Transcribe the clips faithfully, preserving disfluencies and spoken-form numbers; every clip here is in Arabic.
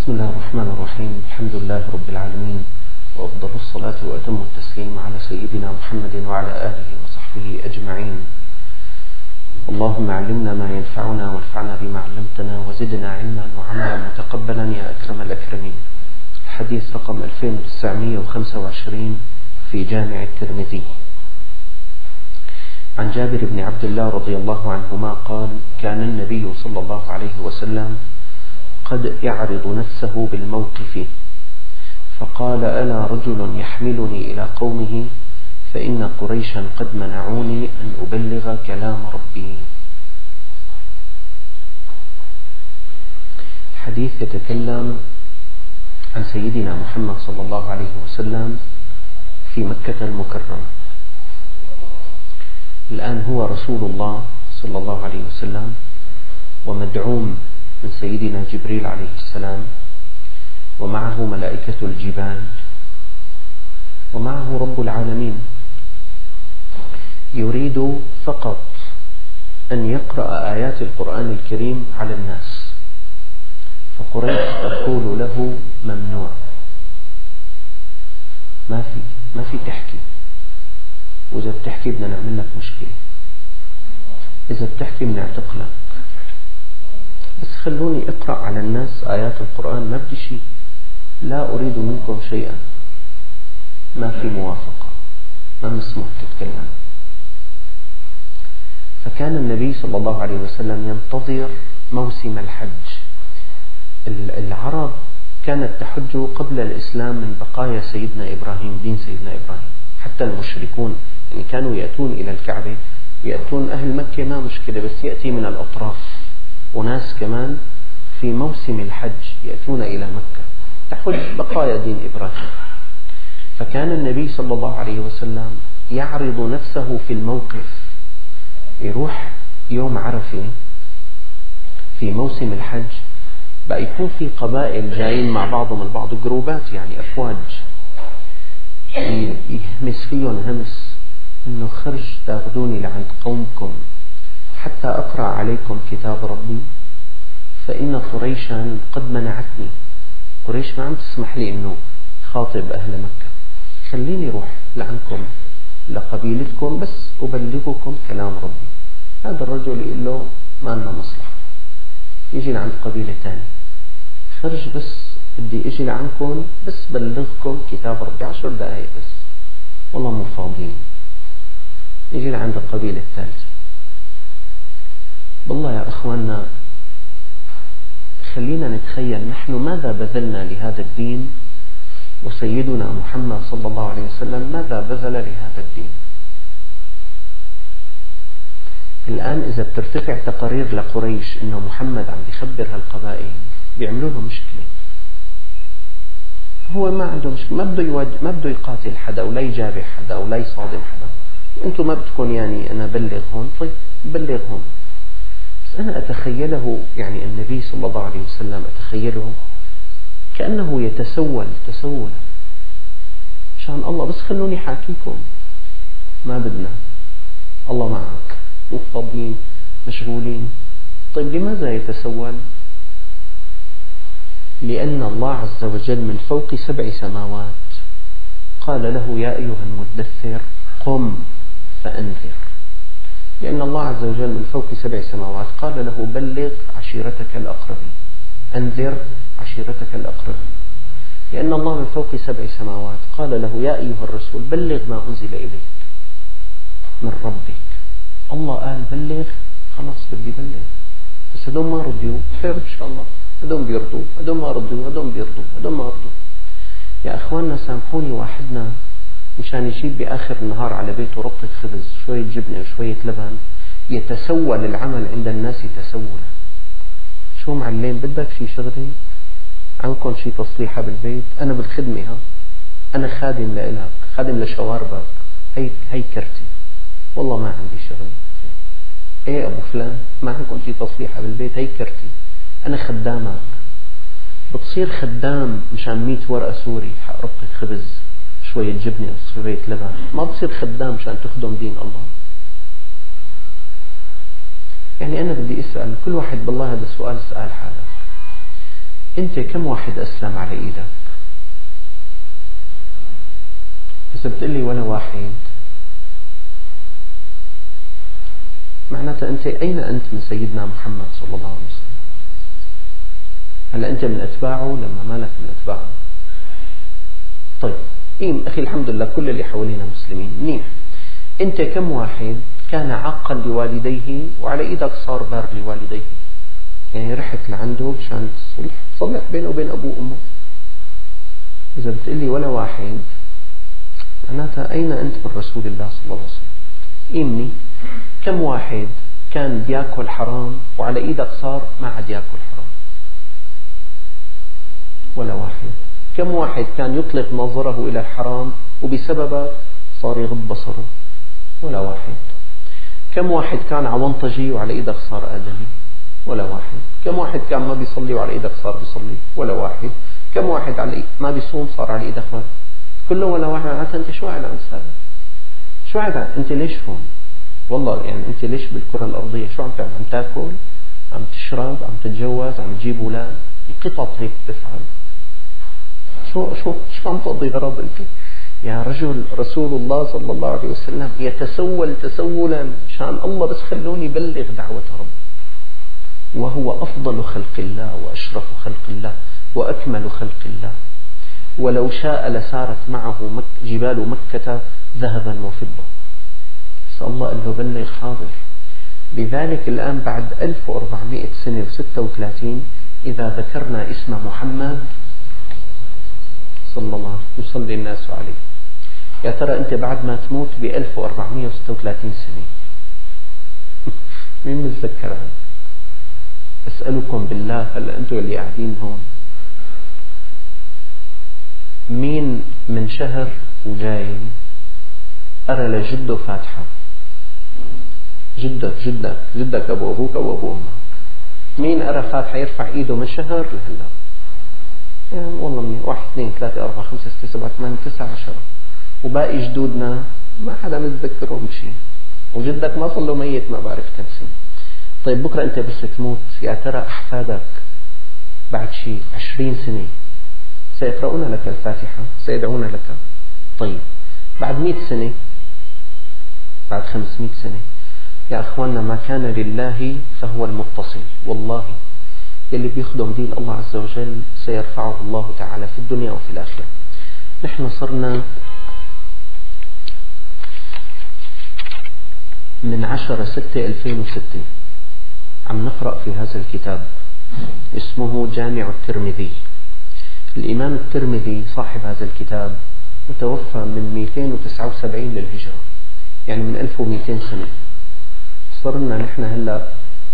بسم الله الرحمن الرحيم. الحمد لله رب العالمين، وأفضل الصلاة وأتم التسليم على سيدنا محمد وعلى آله وصحبه أجمعين. اللهم علمنا ما ينفعنا وانفعنا بما علمتنا وزدنا علما وعملا متقبلا يا أكرم الأكرمين. الحديث رقم ألفين وتسعمئة وخمسة وعشرين في جامع الترمذي. عن جابر بن عبد الله رضي الله عنهما قال: كان النبي صلى الله عليه وسلم قد يعرض نفسه بالموقف، فقال: ألا رجل يحملني إلى قومه فإن قريشا قد منعوني أن أبلغ كلام ربي. الحديث يتكلم عن سيدنا محمد صلى الله عليه وسلم في مكة المكرمة. الآن هو رسول الله صلى الله عليه وسلم، ومدعوم من سيدنا جبريل عليه السلام، ومعه ملائكة الجبال، ومعه رب العالمين، يريد فقط أن يقرأ آيات القرآن الكريم على الناس. فقريش تقول له: ممنوع، ما في ما في تحكي، وإذا بتحكي بدنا نعمل لك مشكلة، إذا بتحكي بنعتق لك، بس خلوني اقرأ على الناس آيات القرآن، ما بدي شيء، لا أريد منكم شيئا، ما في موافقة، ما مسموح تتكلم. فكان النبي صلى الله عليه وسلم ينتظر موسم الحج. العرب كانت تحج قبل الإسلام من بقايا سيدنا إبراهيم، دين سيدنا إبراهيم. حتى المشركون يعني كانوا يأتون إلى الكعبة، يأتون أهل مكة ما مشكلة، بس يأتي من الأطراف وناس كمان في موسم الحج يأتون إلى مكة تحج بقايا دين إبراهيم. فكان النبي صلى الله عليه وسلم يعرض نفسه في الموقف، يروح يوم عرفة في موسم الحج، بقى يكون في قبائل جايين مع بعضهم البعض، جروبات يعني أفواج، يهمس فيهم همس إنه خرج تاخذوني لعند قومكم حتى أقرأ عليكم كتاب ربي، فإن قريشا قد منعتني، قريش ما عم تسمح لي إنه خاطب أهل مكة، خليني روح لعنكم لقبيلتكم بس أبلغكم كلام ربي. هذا الرجل يقول له: ما لنا مصلحة، يجي لعند قبيلة تانية، خرج بس بدي اجي لعنكم بس بلغكم كتاب ربي عشر دقائق بس، والله مو فاضيين. يجي لعند القبيلة الثالثة. بالله يا أخواننا، خلينا نتخيل نحن ماذا بذلنا لهذا الدين، وسيدنا محمد صلى الله عليه وسلم ماذا بذل لهذا الدين. الآن إذا بترتفع تقارير لقريش إنه محمد عم بيخبر هالقبائل، بيعملوا له مشكلة. هو ما عنده مشكلة، ما بده يواجه، ما بده يقاتل حدا ولا يجابه حدا ولا يصادم حدا. أنتم ما بدكم يعني أنا بلغ هون، طيب بلغ هون. بس أنا أتخيله يعني النبي صلى الله عليه وسلم أتخيله كأنه يتسول تسولا شان الله، بس خلوني حاكيكم، ما بدنا، الله معك، مو فاضيين، مشغولين. طيب لماذا يتسول؟ لأن الله عز وجل من فوق سبع سماوات قال له: يا أيها المدثر قم فأنذر. لأن الله عز وجل من فوق سبع سماوات قال له: بلغ عشيرتك الأقربين، أنذر عشيرتك الأقربين. لأن الله من فوق سبع سماوات قال له: يا أيها الرسول بلغ ما أنزل إليك من ربك. الله قال بلغ، خلاص بدي بلغ، بس هدول ما رضيوا، خير إن شاء الله، هدول بيرضوا، هدول ما رضوا، هدول بيرضوا، هدول ما رضوا. يا أخواننا سامحوني، واحدنا مشان يجيب بآخر النهار على بيته ربطة خبز، شوية جبنة وشوية لبن، يتسول العمل عند الناس تسولا. شو معلم، بدك شي شغلي عنكم، شي تصليحة بالبيت، أنا بالخدمة، ها أنا خادم لإلك، خادم لشواربك، هي هي كرتي، والله ما عندي شغل. إيه أبو فلان، ما عندكم شي تصليحة بالبيت، هي كرتي، أنا خدامك. بتصير خدام مشان مية ورقة سوري، حق ربطة خبز، شوية جبنة شوية لبن، ما بتصير خدام مشان تخدم دين الله. يعني أنا بدي أسأل كل واحد، بالله هذا السؤال اسأل حالك، أنت كم واحد أسلم على إيدك؟ إذا بتقلي ولا واحد، معناتها أنت أين أنت من سيدنا محمد صلى الله عليه وسلم؟ هل أنت من أتباعه لما مالك من أتباعه؟ طيب إيه أخي، الحمد لله كل اللي حوالينا مسلمين منيح. أنت كم واحد كان عاقا لوالديه وعلى إيدك صار بار لوالديه؟ يعني رحت لعنده مشان تصلح تصلح بينه وبين أبوه وأمه. إذا بتقلي ولا واحد، معناتها أين أنت من رسول الله صلى الله عليه وسلم؟ إمني كم واحد كان بياكل حرام وعلى إيدك صار ما عاد ياكل حرام؟ ولا واحد. كم واحد كان يطلق نظره إلى الحرام وبسببك صار يغض بصره؟ ولا واحد. كم واحد كان عونطجي وعلى إيدك صار آدمي؟ ولا واحد. كم واحد كان ما بيصلي وعلى إيدك صار بيصلي؟ ولا واحد. كم واحد على ما بيصوم صار على إيدك ما كله؟ ولا واحد. معناتها أنت شو قاعد عم تساوي؟ شو قاعد أنت ليش هون؟ والله يعني أنت ليش بالكرة الأرضية؟ شو عم تعمل؟ عم تاكل، عم تشرب، عم تتجوز، عم تجيب أولاد؟ قطط هيك تفعل. شو شو شو عم تقضي غرض أنت؟ يا رجل، رسول الله صلى الله عليه وسلم يتسول تسولا مشان الله بس خلوني بلغ دعوة رب، وهو أفضل خلق الله وأشرف خلق الله وأكمل خلق الله، ولو شاء لسارت معه مك جبال مكة ذهبا وفضة، بس الله قال له بلغ حاضر. لذلك الآن بعد ألف وأربعمائة سنة وستة وثلاثين إذا ذكرنا اسم محمد صلى الله عليه وسلم يصلي الناس عليه. يا ترى أنت بعد ما تموت ب ألف وأربعمائة وستة وثلاثين سنة مين متذكرها؟ أسألكم بالله، هلا أنتم اللي قاعدين هون، مين من شهر وجاي أرى لجده فاتحة؟ جدك جدك جدك أبو أبوك أو أبو أمك، مين أرى فاتحة يرفع إيده من شهر لهلا؟ يعني والله من واحد اثنين ثلاثة أربعة خمسة ستة سبعة ثمانية تسعة عشرة، وباقي جدودنا ما حدا متذكرهم شيء، وجدك ما صار له ميت ما بعرف كم سنة. طيب بكرة أنت بس تموت، يا ترى أحفادك بعد شيء عشرين سنة سيقرؤون لك الفاتحة، سيدعون لك. طيب بعد مئة سنة، بعد خمسمائة سنة، يا أخواننا ما كان لله فهو المتصل. والله يلي بيخدم دين الله عز وجل سيرفعه الله تعالى في الدنيا وفي الآخرة. نحن صرنا من عشرة ستة ألفين وستة عم نقرأ في هذا الكتاب اسمه جامع الترمذي. الإمام الترمذي صاحب هذا الكتاب متوفى من مئتين وتسعة وسبعين للهجرة، يعني من ألف ومئتين سنة. صرنا نحن هلأ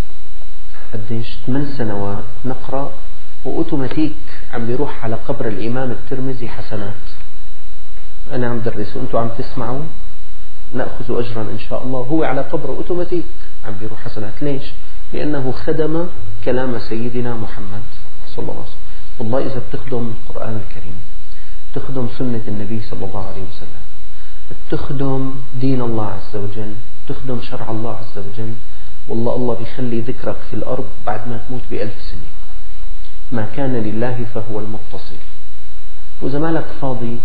قديش ثمان سنوات نقرأ، وأوتوماتيك عم بيروح على قبر الإمام الترمذي حسنات. أنا عم درس وأنتم عم تسمعوا، نأخذ أجرا إن شاء الله. هو على قبره أوتوماتيك عم بيروح حسنات. ليش؟ لأنه خدم كلام سيدنا محمد صلى الله عليه وسلم. والله إذا بتخدم القرآن الكريم، تخدم سنة النبي صلى الله عليه وسلم، تخدم دين الله عز وجل، تخدم شرع الله عز وجل، والله الله بيخلي ذكرك في الأرض بعد ما تموت بألف سنة. ما كان لله فهو المتصل. وإذا مالك فاضي،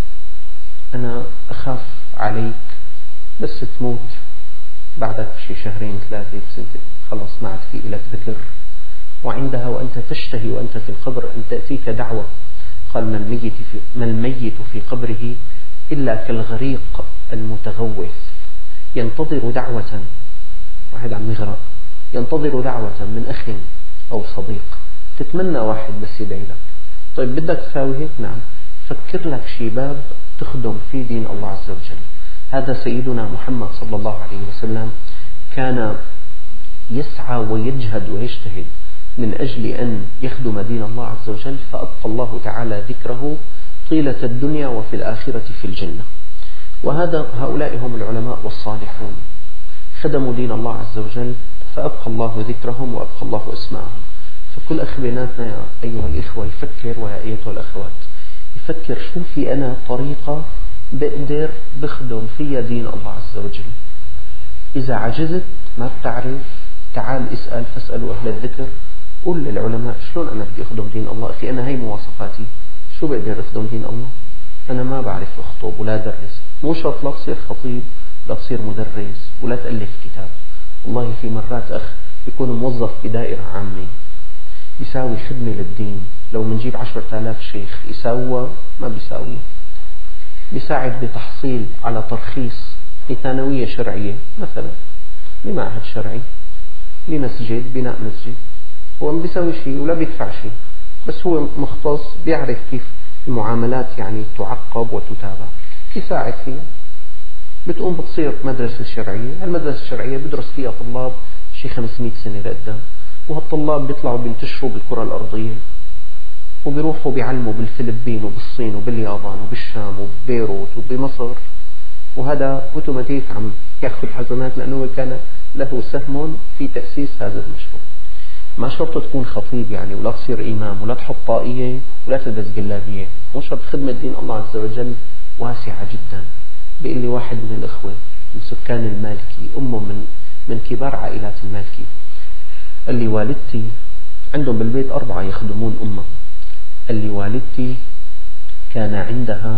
أنا أخاف عليك بس تموت بعدك شي شهرين ثلاثة بسنة، خلص ما عاد في إلك ذكر. وعندها وأنت تشتهي وأنت في القبر أن تأتيك دعوة. قال ما الميت في, ما الميت في قبره إلا كالغريق المتغوث ينتظر دعوة. واحد عم يغرق ينتظر دعوة من أخ أو صديق، تتمنى واحد بس يدعي لك. طيب بدك تساوي هيك؟ نعم، فكر لك شي باب تخدم في دين الله عز وجل. هذا سيدنا محمد صلى الله عليه وسلم كان يسعى ويجهد ويجتهد من أجل أن يخدم دين الله عز وجل، فأبقى الله تعالى ذكره طيلة الدنيا وفي الآخرة في الجنة. وهذا هؤلاء هم العلماء والصالحون، خدموا دين الله عز وجل فأبقى الله ذكرهم وأبقى الله اسمائهم. فكل أخ بيناتنا يا أيها الإخوة يفكر، ويا أيتها الأخوات يفكر شو في أنا طريقة بقدر بخدم فيها دين الله عز وجل. إذا عجزت ما بتعرف، تعال اسأل، فاسألوا أهل الذكر قول للعلماء شلون أنا بدي أخدم دين الله. أخي أنا هاي مواصفاتي، شو بقدر أخدم دين الله؟ أنا ما بعرف أخطب ولا أدرس. مو شرط لا تصير خطيب، لا تصير مدرس، ولا تألف كتاب. والله في مرات أخ يكون موظف بدائرة عامة يساوي خدمة للدين، لو منجيب عشرة آلاف شيخ يساوى ما بيساوي. بيساعد بتحصيل على ترخيص لثانوية شرعية مثلا، لمعهد شرعي، لمسجد، بناء مسجد. هو ما بيساوي شيء ولا بيدفع شيء، بس هو مختص بيعرف كيف المعاملات يعني تعقب وتتابع، يساعد فيها. بتقوم بتصير مدرسة شرعية، المدرسة الشرعية بدرس فيها طلاب شي خمسمائة سنة لقدام، وهالطلاب بيطلعوا بينتشروا بالكرة الأرضية وبيروحوا بيعلموا بالفلبين وبالصين وباليابان وبالشام وببيروت وبمصر، وهذا اوتوماتيك عم ياخذ حسنات لأنه كان له سهم في تأسيس هذا المشروع. ما شرط تكون خطيب يعني، ولا تصير إمام، ولا تحط طاقية، ولا تلبس جلابية. مو شرط. خدمة دين الله عز وجل واسعة جدا. بيقول لي واحد من الإخوة من سكان المالكي، أمه من من كبار عائلات المالكي، قال لي والدتي عندهم بالبيت أربعة يخدمون أمه. قال لي والدتي كان عندها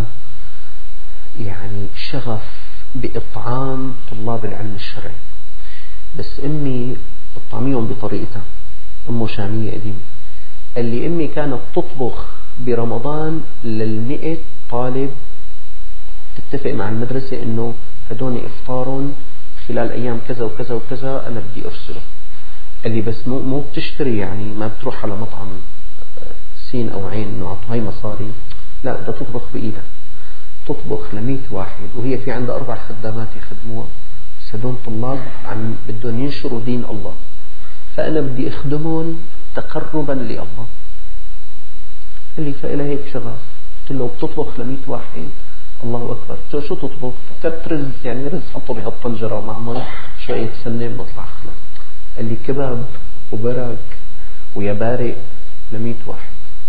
يعني شغف بإطعام طلاب العلم الشرعي، بس أمي بتطعميهم بطريقتها، أمه شامية قديمة. قال لي أمي كانت تطبخ برمضان للمئة طالب، تتفق مع المدرسة إنه هدول إفطار خلال أيام كذا وكذا وكذا أنا بدي أرسله. قال لي بس مو مو بتشتري يعني، ما بتروح على مطعم سين أو عين إنه أعطوا هاي مصاري، لا بدها تطبخ بإيدها، تطبخ لمئة واحد، وهي في عندها أربع خدامات يخدموها. هدول طلاب عم بدهم ينشروا دين الله، فأنا بدي أخدمهم تقربا لله. قال لي فإلى هيك شغف. قلت له بتطبخ لمئة واحد؟ الله أكبر. قلت له شو تطبخ؟ كبت رز يعني، رز حطه بهالطنجرة مع مي شوية سمنة بطلع خلاص. قال لي كباب وبرك ويبارق لمئة واحد.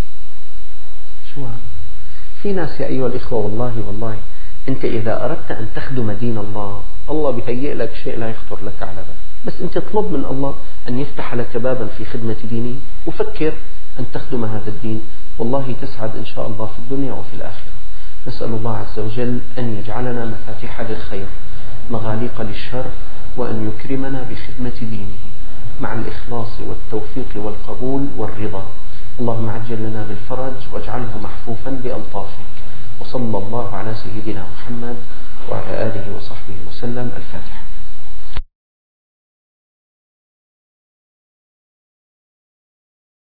شو هذا؟ في ناس يا أيها الإخوة والله والله أنت إذا أردت أن تخدم دين الله، الله بيهيئ لك شيء لا يخطر لك على بال، بس أنت اطلب من الله أن يفتح لك بابا في خدمة دينه، وفكر أن تخدم هذا الدين، والله تسعد إن شاء الله في الدنيا وفي الآخرة. نسأل الله عز وجل أن يجعلنا مفاتيح للخير مغاليق للشر، وأن يكرمنا بخدمة دينه مع الإخلاص والتوفيق والقبول والرضا. اللهم عجل لنا بالفرج واجعله محفوفا بألطافك. وصلى الله على سيدنا محمد وعلى آله وصحبه وسلم. الفاتحة.